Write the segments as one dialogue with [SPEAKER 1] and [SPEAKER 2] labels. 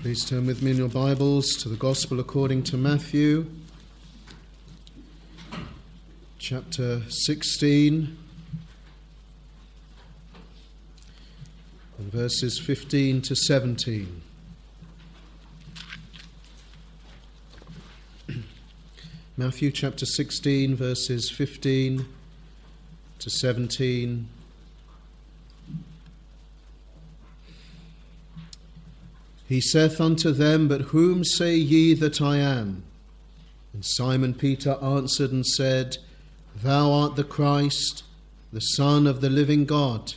[SPEAKER 1] Please turn with me in your Bibles to the Gospel according to Matthew, chapter 16, and verses 15 to 17. Matthew chapter 16, verses 15 to 17. He saith unto them, But whom say ye that I am? And Simon Peter answered and said, Thou art the Christ, the Son of the living God.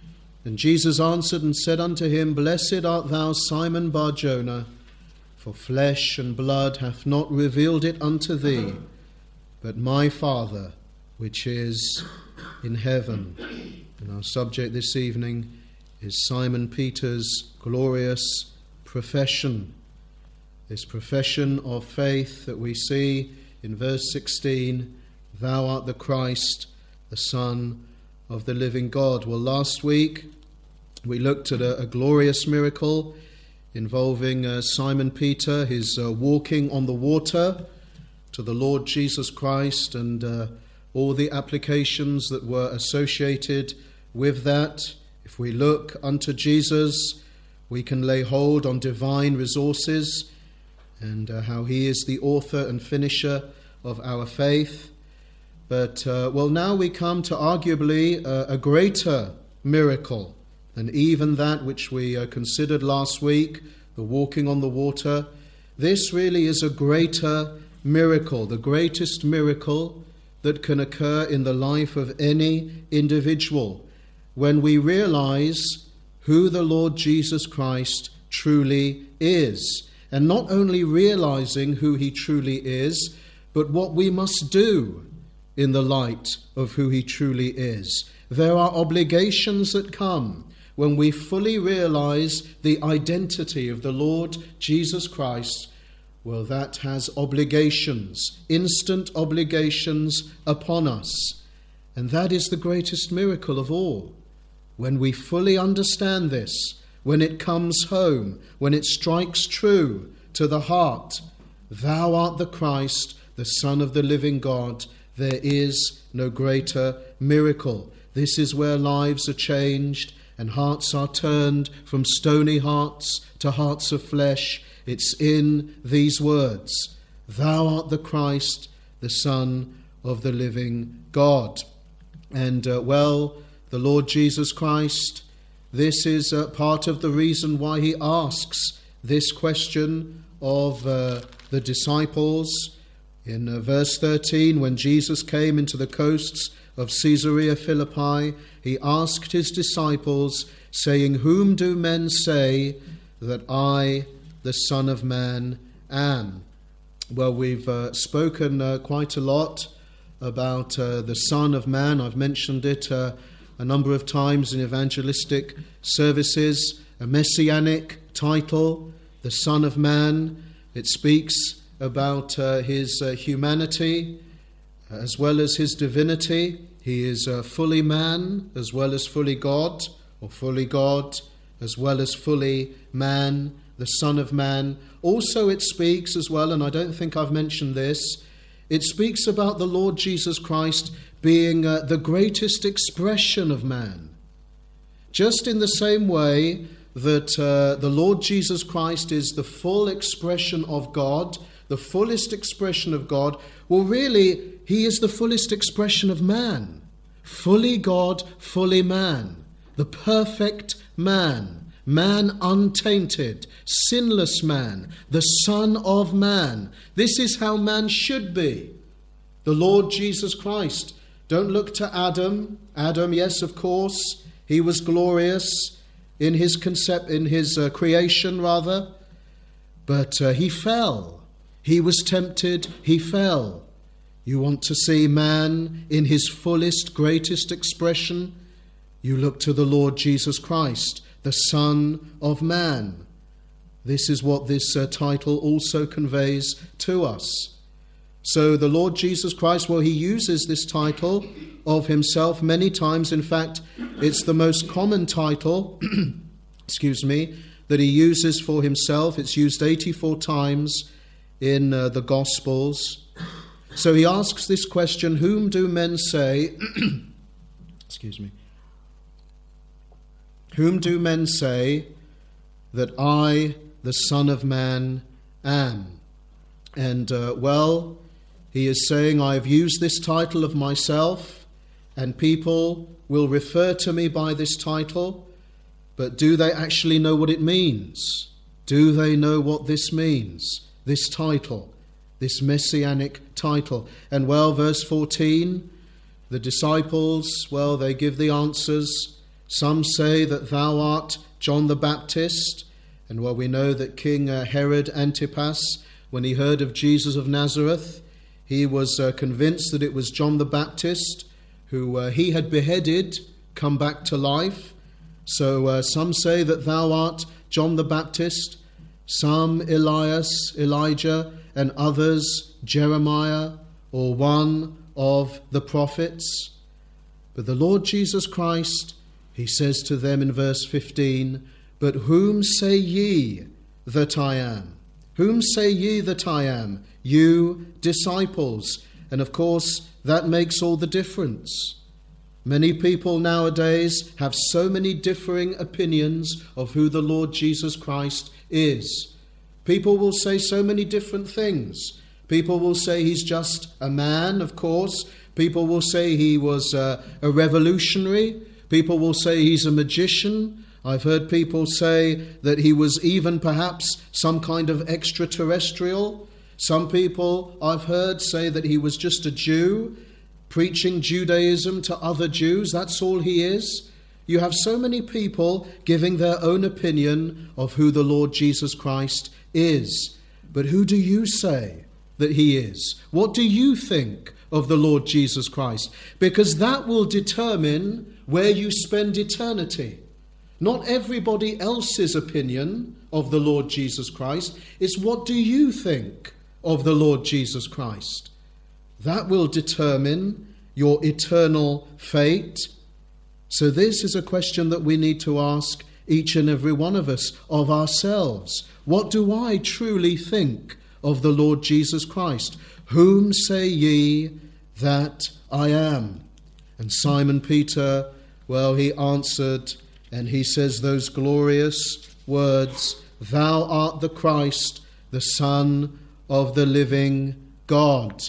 [SPEAKER 1] And Jesus answered and said unto him, Blessed art thou, Simon Bar-Jonah, for flesh and blood hath not revealed it unto thee, but my Father which is in heaven. And our subject this evening is Simon Peter's glorious profession. This profession of faith that we see in verse 16, Thou art the Christ, the Son of the living God. Well, last week we looked at a glorious miracle involving Simon Peter, his walking on the water to the Lord Jesus Christ, and all the applications that were associated with that. If we look unto Jesus, we can lay hold on divine resources and how he is the author and finisher of our faith. But, now we come to arguably a greater miracle than even that which we considered last week, the walking on the water. This really is a greater miracle, the greatest miracle that can occur in the life of any individual when we realize who the Lord Jesus Christ truly is. And not only realizing who he truly is, but what we must do in the light of who he truly is. There are obligations that come when we fully realize the identity of the Lord Jesus Christ. Well, that has obligations, instant obligations upon us. And that is the greatest miracle of all. When we fully understand this, when it comes home, when it strikes true to the heart, Thou art the Christ, the Son of the living God, there is no greater miracle. This is where lives are changed and hearts are turned from stony hearts to hearts of flesh. It's in these words, Thou art the Christ, the Son of the living God. And the Lord Jesus Christ, this is part of the reason why he asks this question of the disciples. In verse 13, when Jesus came into the coasts of Caesarea Philippi, he asked his disciples, saying, Whom do men say that I, the Son of Man, am? Well, we've spoken quite a lot about the Son of Man. I've mentioned it a number of times in evangelistic services, a messianic title, the Son of Man. It speaks about his humanity as well as his divinity. He is fully man as well as fully God, or fully God as well as fully man, the Son of Man. Also it speaks as well, and I don't think I've mentioned this, it speaks about the Lord Jesus Christ being the greatest expression of man. Just in the same way that the Lord Jesus Christ is the full expression of God, the fullest expression of God, well, really, he is the fullest expression of man. Fully God, fully man. The perfect man. Man untainted. Sinless man. The Son of Man. This is how man should be. The Lord Jesus Christ. Don't look to Adam. Adam, yes, of course, he was glorious in his creation, rather. But he fell. He was tempted. He fell. You want to see man in his fullest, greatest expression? You look to the Lord Jesus Christ, the Son of Man. This is what this title also conveys to us. So the Lord Jesus Christ, well, he uses this title of himself many times. In fact, it's the most common title, that he uses for himself. It's used 84 times in the Gospels. So he asks this question, whom do men say, excuse me, whom do men say that I, the Son of Man, am? And, he is saying, I have used this title of myself, and people will refer to me by this title, but do they actually know what it means? Do they know what this means, this title, this messianic title? And verse 14, the disciples, they give the answers. Some say that thou art John the Baptist. And we know that King Herod Antipas, when he heard of Jesus of Nazareth, he was convinced that it was John the Baptist, who he had beheaded, come back to life. So some say that thou art John the Baptist, some Elias, Elijah, and others Jeremiah, or one of the prophets. But the Lord Jesus Christ, he says to them in verse 15, but whom say ye that I am? Whom say ye that I am? You disciples. And of course, that makes all the difference. Many people nowadays have so many differing opinions of who the Lord Jesus Christ is. People will say so many different things. People will say he's just a man, of course. People will say he was a revolutionary. People will say he's a magician. I've heard people say that he was even perhaps some kind of extraterrestrial. Some people I've heard say that he was just a Jew, preaching Judaism to other Jews. That's all he is. You have so many people giving their own opinion of who the Lord Jesus Christ is. But who do you say that he is? What do you think of the Lord Jesus Christ? Because that will determine where you spend eternity. Not everybody else's opinion of the Lord Jesus Christ. It's what do you think of the Lord Jesus Christ? That will determine your eternal fate. So this is a question that we need to ask each and every one of us of ourselves. What do I truly think of the Lord Jesus Christ? Whom say ye that I am? And Simon Peter, he answered, and he says those glorious words, thou art the Christ, the Son of the living God.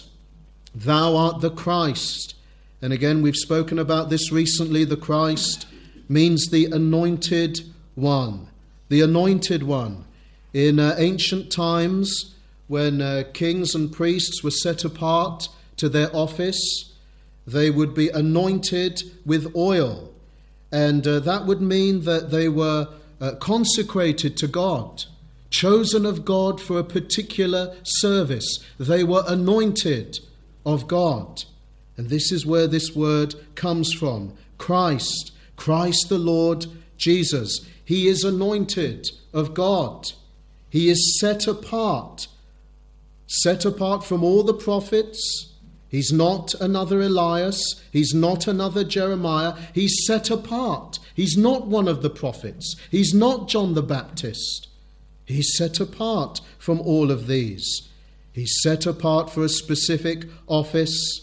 [SPEAKER 1] Thou art the Christ. And again, we've spoken about this recently. The Christ means the anointed one. The anointed one. In ancient times, when kings and priests were set apart to their office, they would be anointed with oil. And that would mean that they were consecrated to God, chosen of God for a particular service. They were anointed of God. And this is where this word comes from. Christ, Christ the Lord Jesus. He is anointed of God. He is set apart from all the prophets. He's not another Elias. He's not another Jeremiah. He's set apart. He's not one of the prophets. He's not John the Baptist. He's set apart from all of these. He's set apart for a specific office.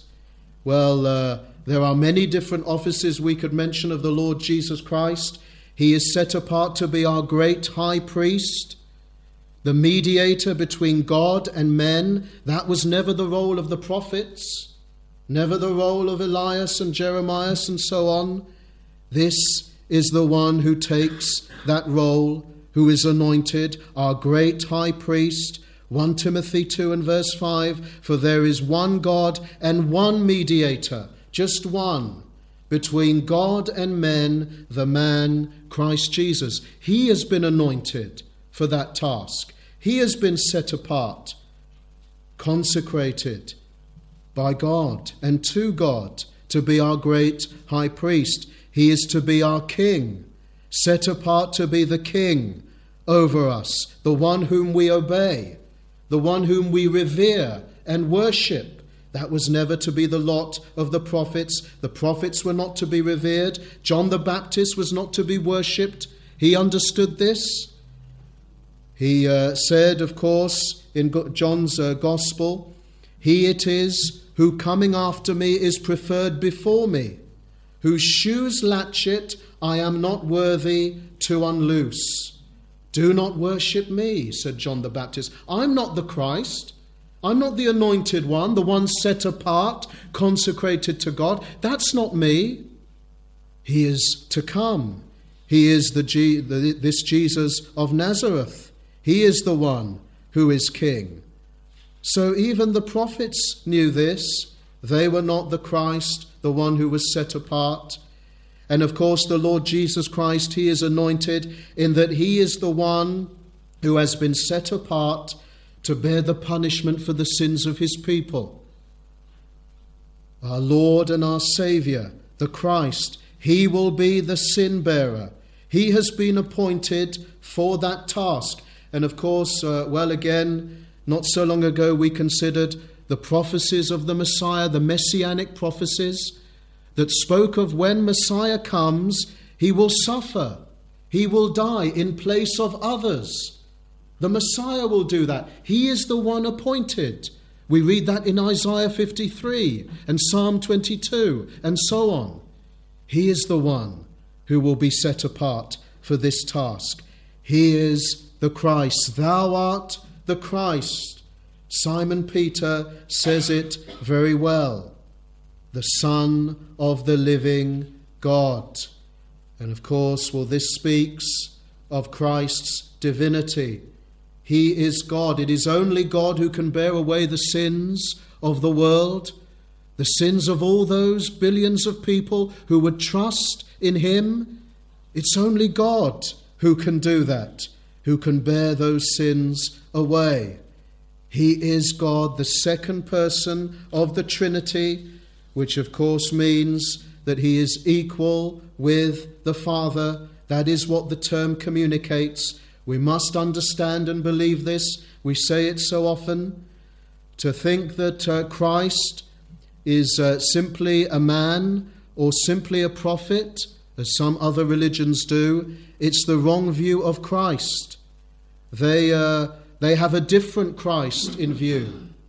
[SPEAKER 1] There are many different offices we could mention of the Lord Jesus Christ. He is set apart to be our great high priest, the mediator between God and men. That was never the role of the prophets, never the role of Elias and Jeremiah and so on. This is the one who takes that role, who is anointed, our great high priest. 1 Timothy 2 and verse 5, for there is one God and one mediator, just one, between God and men, the man Christ Jesus. He has been anointed for that task. He has been set apart, consecrated by God and to God to be our great high priest. He is to be our king, set apart to be the king over us, the one whom we obey, the one whom we revere and worship. That was never to be the lot of the prophets. The prophets were not to be revered. John the Baptist was not to be worshipped. He understood this. He said, of course, in John's Gospel, "He it is who coming after me is preferred before me, whose shoes latchet I am not worthy to unloose." "Do not worship me," said John the Baptist. "I'm not the Christ. I'm not the anointed one, the one set apart, consecrated to God. That's not me. He is to come. He is this Jesus of Nazareth. He is the one who is king." So even the prophets knew this. They were not the Christ, the one who was set apart. And of course, the Lord Jesus Christ, he is anointed in that he is the one who has been set apart to bear the punishment for the sins of his people. Our Lord and our Saviour, the Christ, he will be the sin bearer. He has been appointed for that task. And of course, again, not so long ago we considered the prophecies of the Messiah, the messianic prophecies that spoke of when Messiah comes, he will suffer. He will die in place of others. The Messiah will do that. He is the one appointed. We read that in Isaiah 53 and Psalm 22 and so on. He is the one who will be set apart for this task. He is the Christ. "Thou art the Christ." Simon Peter says it very well. "The Son of the living God." And of course, this speaks of Christ's divinity. He is God. It is only God who can bear away the sins of the world, the sins of all those billions of people who would trust in him. It's only God who can do that, who can bear those sins away. He is God, the second person of the Trinity, which of course means that he is equal with the Father. That is what the term communicates. We must understand and believe this. We say it so often. To think that Christ is simply a man or simply a prophet, as some other religions do, it's the wrong view of Christ. They have a different Christ in view.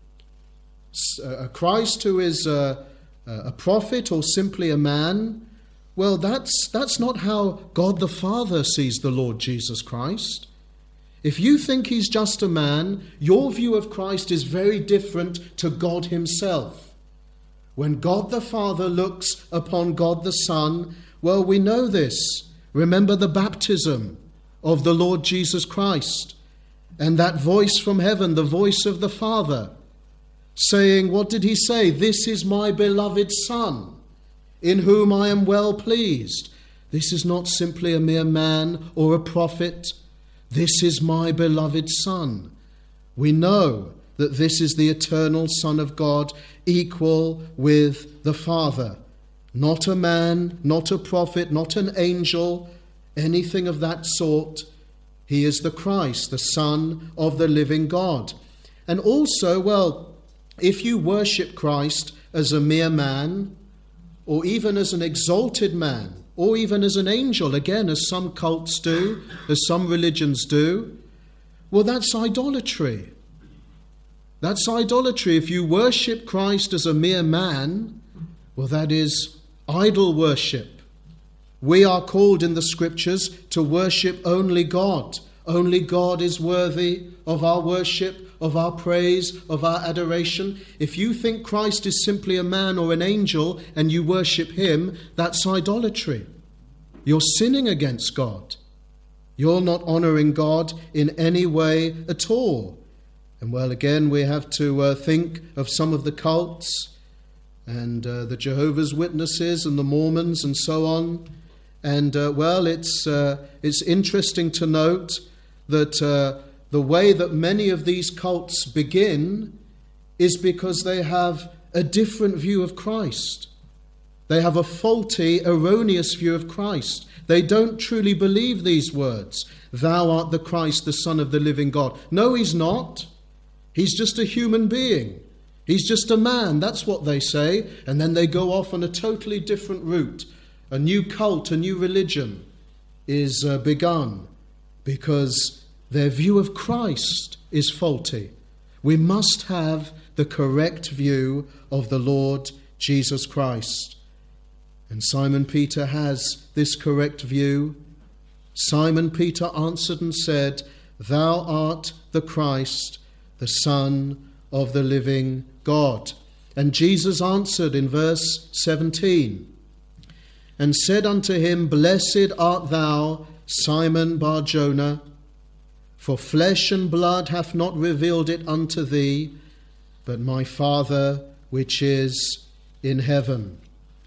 [SPEAKER 1] A Christ who is a prophet or simply a man, well, that's not how God the Father sees the Lord Jesus Christ. If you think he's just a man, your view of Christ is very different to God himself. When God the Father looks upon God the Son, well, we know this. Remember the baptism of the Lord Jesus Christ and that voice from heaven, the voice of the Father, saying, what did he say? "This is my beloved Son, in whom I am well pleased." This is not simply a mere man or a prophet. This is my beloved Son. We know that this is the eternal Son of God, equal with the Father. Not a man, not a prophet, not an angel, anything of that sort. He is the Christ, the Son of the living God. And also, if you worship Christ as a mere man, or even as an exalted man, or even as an angel, again, as some cults do, as some religions do, well, that's idolatry. That's idolatry. If you worship Christ as a mere man, well, that is idol worship. We are called in the Scriptures to worship only God. Only God is worthy of our worship, of our praise, of our adoration. If you think Christ is simply a man or an angel and you worship him, that's idolatry. You're sinning against God. You're not honouring God in any way at all. And again, we have to think of some of the cults and the Jehovah's Witnesses and the Mormons and so on. And it's interesting to note that the way that many of these cults begin is because they have a different view of Christ. They have a faulty, erroneous view of Christ. They don't truly believe these words. "Thou art the Christ, the Son of the living God." No, he's not. He's just a human being. He's just a man. That's what they say. And then they go off on a totally different route. A new cult, a new religion is begun because Their view of Christ is faulty. We must have the correct view of the Lord Jesus Christ. And Simon Peter has this correct view. Simon Peter answered and said, "Thou art the Christ, the Son of the living God." And Jesus answered in verse 17, and said unto him, "Blessed art thou, Simon Bar-Jonah, for flesh and blood hath not revealed it unto thee, but my Father which is in heaven."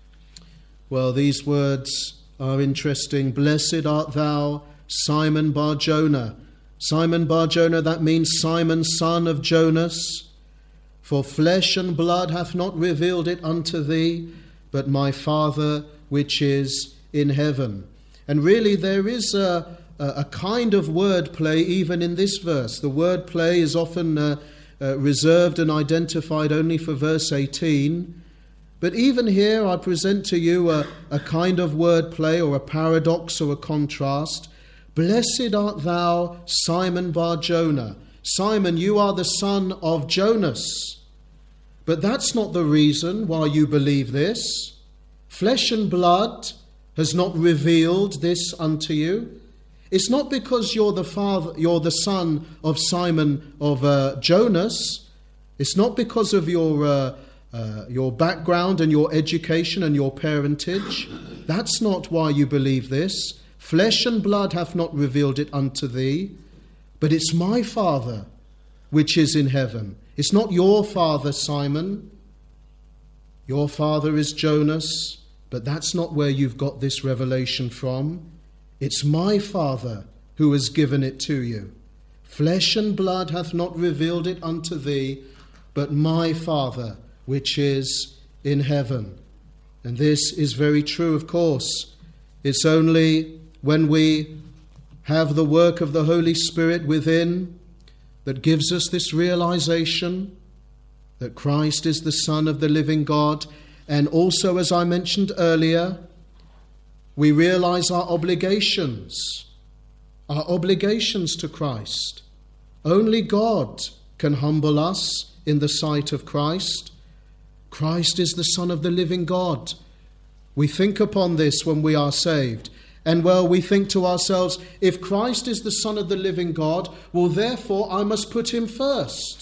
[SPEAKER 1] Well, these words are interesting. Blessed art thou, Simon Bar-Jonah. Simon Bar-Jonah, that means Simon, son of Jonas. For flesh and blood hath not revealed it unto thee, but my Father which is in heaven. And really there is a kind of wordplay even in this verse. The wordplay is often reserved and identified only for verse 18. But even here I present to you a kind of wordplay or a paradox or a contrast. Blessed art thou, Simon Bar-Jonah. Simon, you are the son of Jonas. But that's not the reason why you believe this. Flesh and blood has not revealed this unto you. It's not because you're the son of Simon of Jonas. It's not because of your background and your education and your parentage. That's not why you believe this. Flesh and blood hath not revealed it unto thee, but it's my Father which is in heaven. It's not your father, Simon. Your father is Jonas, but that's not where you've got this revelation from. It's my Father who has given it to you. Flesh and blood hath not revealed it unto thee, but my Father which is in heaven. And this is very true, of course. It's only when we have the work of the Holy Spirit within that gives us this realization that Christ is the Son of the living God. And also, as I mentioned earlier, we realize our obligations to Christ. Only God can humble us in the sight of Christ. Christ is the Son of the living God. We think upon this when we are saved. And well, we think to ourselves, if Christ is the Son of the living God, well, therefore I must put him first.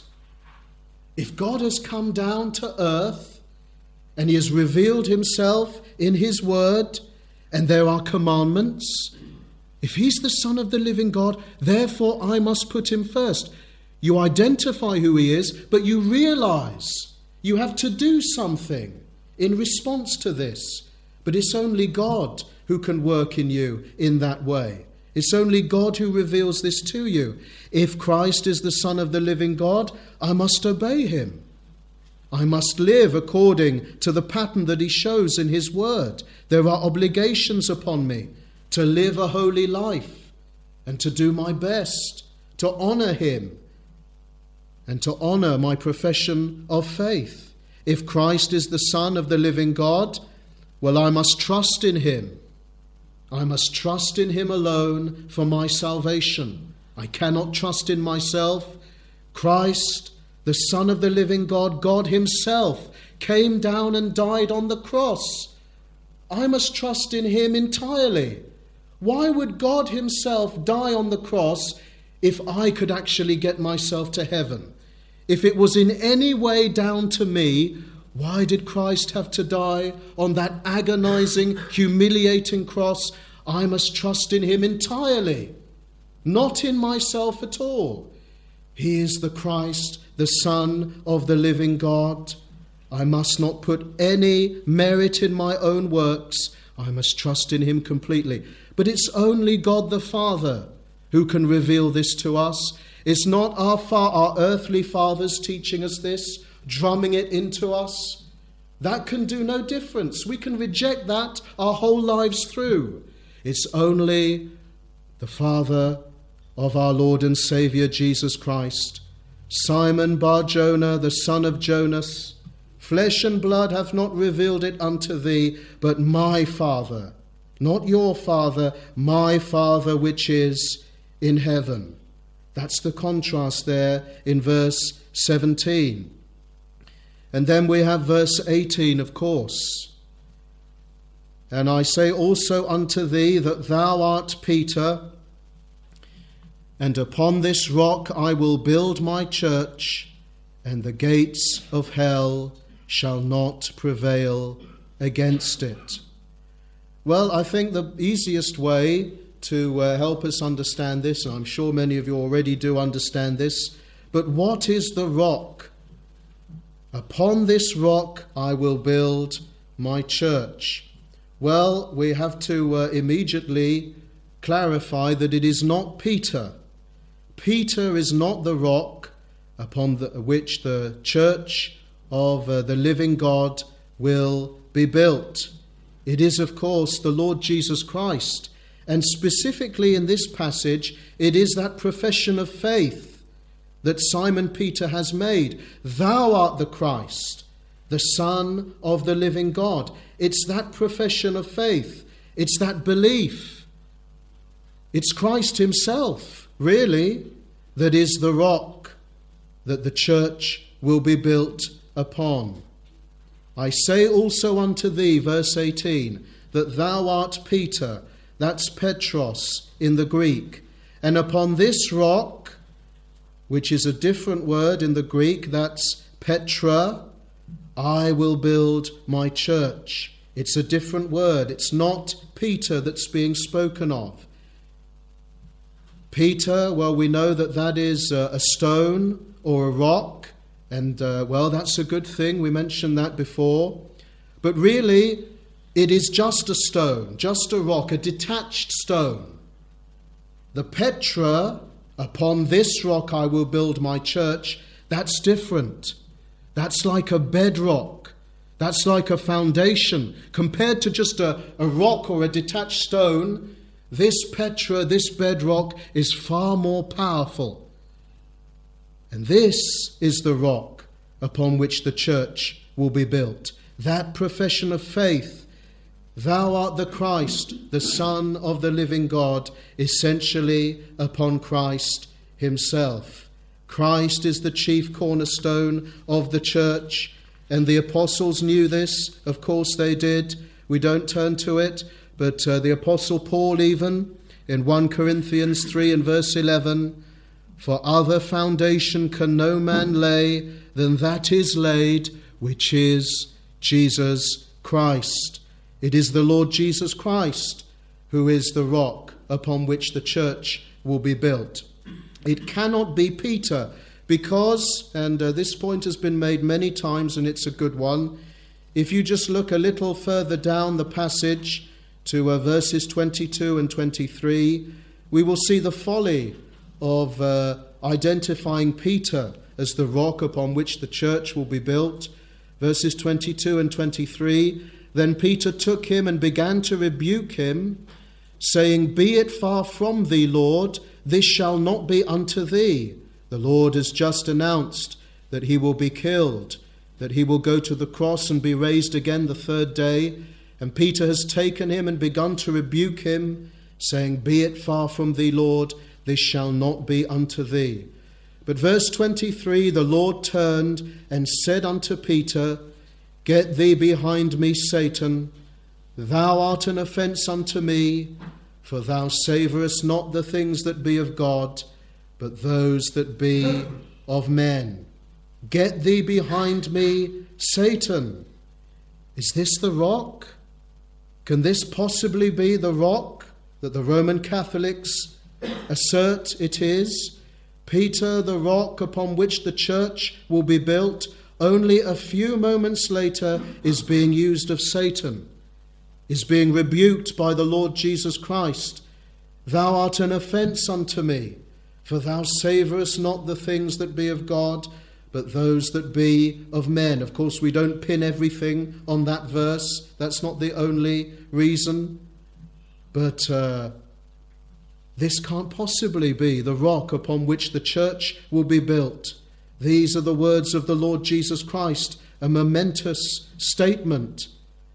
[SPEAKER 1] If God has come down to earth and he has revealed himself in his word, and there are commandments, if he's the Son of the living God, therefore I must put him first. You identify who he is, but you realize you have to do something in response to this. But it's only God who can work in you in that way. It's only God who reveals this to you. If Christ is the Son of the living God, I must obey him. I must live according to the pattern that he shows in his word. There are obligations upon me to live a holy life and to do my best to honor him and to honor my profession of faith. If Christ is the Son of the living God, well, I must trust in him. I must trust in him alone for my salvation. I cannot trust in myself. Christ, the Son of the living God, God himself, came down and died on the cross. I must trust in him entirely. Why would God himself die on the cross if I could actually get myself to heaven? If it was in any way down to me, why did Christ have to die on that agonizing, humiliating cross? I must trust in him entirely, not in myself at all. He is the Christ, the Son of the living God. I must not put any merit in my own works. I must trust in him completely. But it's only God the Father who can reveal this to us. It's not our earthly fathers teaching us this, drumming it into us. That can do no difference. We can reject that our whole lives through. It's only the Father of our Lord and Saviour Jesus Christ. Simon Bar-Jonah, the son of Jonas, flesh and blood hath not revealed it unto thee, but my Father, not your Father, my Father which is in heaven. That's the contrast there in verse 17. And then we have verse 18, of course. And I say also unto thee that thou art Peter, and upon this rock I will build my church, and the gates of hell shall not prevail against it. Well, I think the easiest way to help us understand this, and I'm sure many of you already do understand this, but what is the rock? Upon this rock I will build my church. Well, we have to immediately clarify that it is not Peter. Peter is not the rock upon which the church of the living God will be built. It is, of course, the Lord Jesus Christ. And specifically in this passage, it is that profession of faith that Simon Peter has made. Thou art the Christ, the Son of the living God. It's that profession of faith. It's that belief. It's Christ himself, really, that is the rock that the church will be built upon. I say also unto thee, verse 18, that thou art Peter, that's Petros in the Greek, and upon this rock, which is a different word in the Greek, that's Petra, I will build my church. It's a different word. It's not Peter that's being spoken of. Peter, well, we know that is a stone or a rock, and well, that's a good thing. We mentioned that before. But really, it is just a stone, just a rock, a detached stone. The Petra, upon this rock I will build my church, that's different. That's like a bedrock. That's like a foundation. Compared to just a rock or a detached stone, this Petra, this bedrock, is far more powerful. And this is the rock upon which the church will be built. That profession of faith, thou art the Christ, the Son of the living God, essentially upon Christ himself. Christ is the chief cornerstone of the church, and the apostles knew this. Of course they did. We don't turn to it, but the apostle Paul even, in 1 Corinthians 3 and verse 11, for other foundation can no man lay than that is laid, which is Jesus Christ. It is the Lord Jesus Christ who is the rock upon which the church will be built. It cannot be Peter because, and this point has been made many times and it's a good one, if you just look a little further down the passage to verses 22 and 23, we will see the folly of identifying Peter as the rock upon which the church will be built. Verses 22 and 23, then Peter took him and began to rebuke him, saying, Be it far from thee, Lord, this shall not be unto thee. The Lord has just announced that he will be killed, that he will go to the cross and be raised again the third day. And Peter has taken him and begun to rebuke him, saying, Be it far from thee, Lord, this shall not be unto thee. But verse 23, the Lord turned and said unto Peter, Get thee behind me, Satan. Thou art an offence unto me, for thou savourest not the things that be of God, but those that be of men. Get thee behind me, Satan. Is this the rock? Can this possibly be the rock that the Roman Catholics assert it is? Peter, the rock upon which the church will be built, only a few moments later is being used of Satan, is being rebuked by the Lord Jesus Christ. Thou art an offence unto me, for thou savourest not the things that be of God, but those that be of men. Of course, we don't pin everything on that verse. That's not the only reason. But this can't possibly be the rock upon which the church will be built. These are the words of the Lord Jesus Christ, a momentous statement.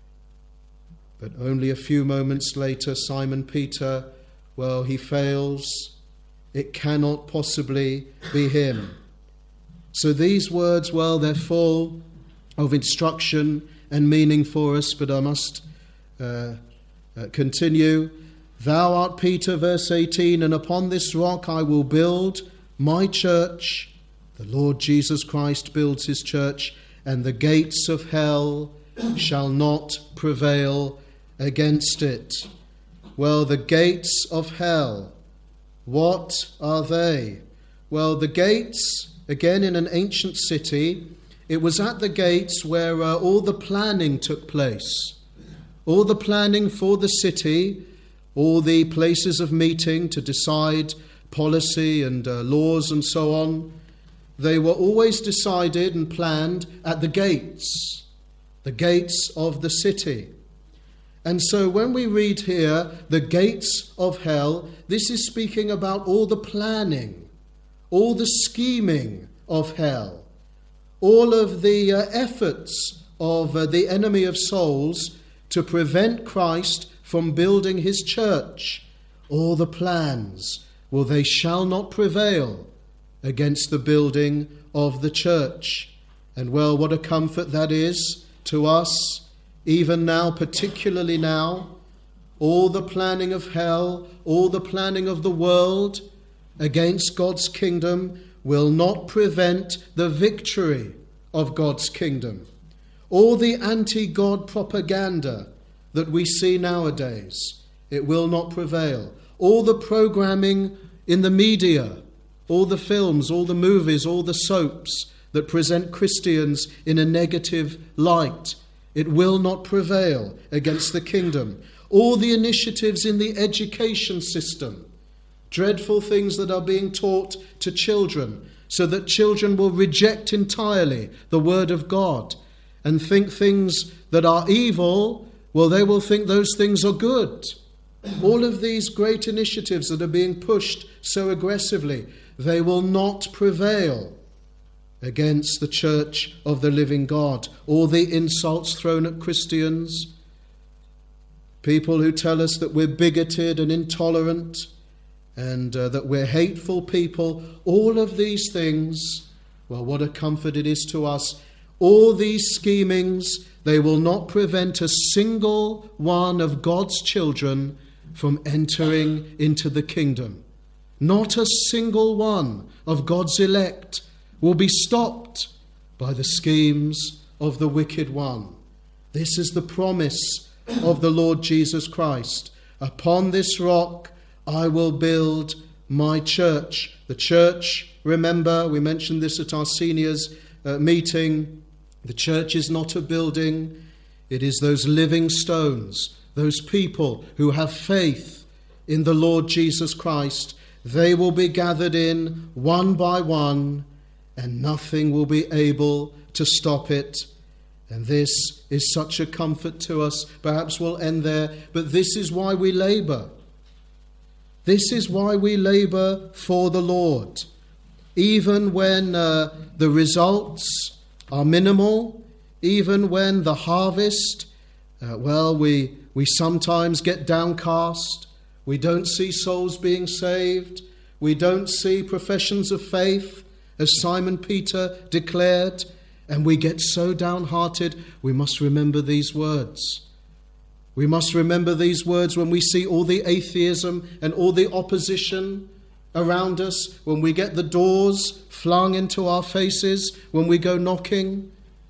[SPEAKER 1] But only a few moments later, Simon Peter, well, he fails It cannot possibly be him. So these words, well, they're full of instruction and meaning for us, but I must continue. Thou art Peter, verse 18, and upon this rock I will build my church. The Lord Jesus Christ builds his church, and the gates of hell shall not prevail against it. Well, the gates of hell, what are they? Well, the gates, again in an ancient city, it was at the gates where all the planning took place. All the planning for the city, all the places of meeting to decide policy and laws and so on, they were always decided and planned at the gates of the city. And so when we read here, the gates of hell, this is speaking about all the planning, all the scheming of hell, all of the efforts of the enemy of souls to prevent Christ from building his church. All the plans, well, they shall not prevail against the building of the church. And well, what a comfort that is to us, even now, particularly now. All the planning of hell, all the planning of the world against God's kingdom will not prevent the victory of God's kingdom. All the anti-God propaganda that we see nowadays, it will not prevail. All the programming in the media, all the films, all the movies, all the soaps that present Christians in a negative light, it will not prevail against the kingdom. All the initiatives in the education system, dreadful things that are being taught to children, so that children will reject entirely the word of God and think things that are evil, well, they will think those things are good. All of these great initiatives that are being pushed so aggressively, they will not prevail against the church of the living God. All the insults thrown at Christians, people who tell us that we're bigoted and intolerant and that we're hateful people, all of these things, well, what a comfort it is to us. All these schemings, they will not prevent a single one of God's children from entering into the kingdom. Not a single one of God's elect will be stopped by the schemes of the wicked one. This is the promise of the Lord Jesus Christ. Upon this rock I will build my church. The church, remember, we mentioned this at our seniors meeting, the church is not a building. It is those living stones, those people who have faith in the Lord Jesus Christ. They will be gathered in one by one, and nothing will be able to stop it. And this is such a comfort to us. Perhaps we'll end there, but this is why we labour. This is why we labour for the Lord. Even when the results are minimal, even when the harvest, we sometimes get downcast. We don't see souls being saved. We don't see professions of faith, as Simon Peter declared, and we get so downhearted. We must remember these words. We must remember these words when we see all the atheism and all the opposition around us, when we get the doors flung into our faces, when we go knocking.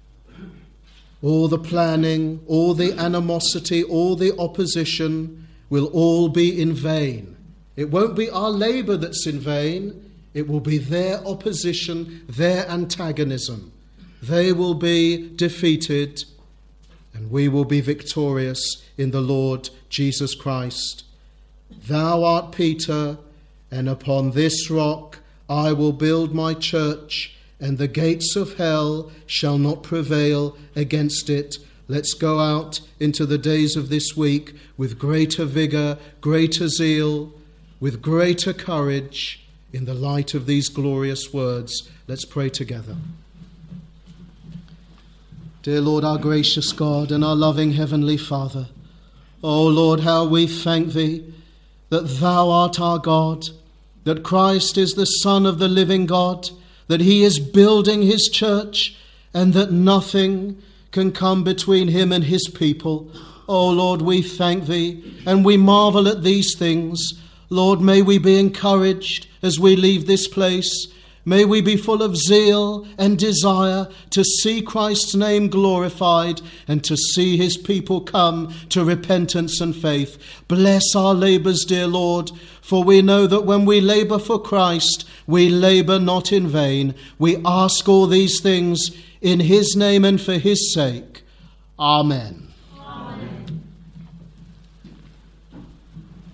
[SPEAKER 1] All the planning, all the animosity, all the opposition will all be in vain. It won't be our labour that's in vain. It will be their opposition, their antagonism. They will be defeated, and we will be victorious in the Lord Jesus Christ. Thou art Peter, and upon this rock I will build my church, and the gates of hell shall not prevail against it. Let's go out into the days of this week with greater vigour, greater zeal, with greater courage in the light of these glorious words. Let's pray together. Dear Lord, our gracious God and our loving Heavenly Father, O Lord, how we thank Thee that Thou art our God, that Christ is the Son of the living God, that he is building his church, and that nothing can come between him and his people. O Lord, we thank thee, and we marvel at these things. Lord, may we be encouraged as we leave this place. May we be full of zeal and desire to see Christ's name glorified and to see his people come to repentance and faith. Bless our labours, dear Lord, for we know that when we labour for Christ, we labour not in vain. We ask all these things in his name and for his sake. Amen.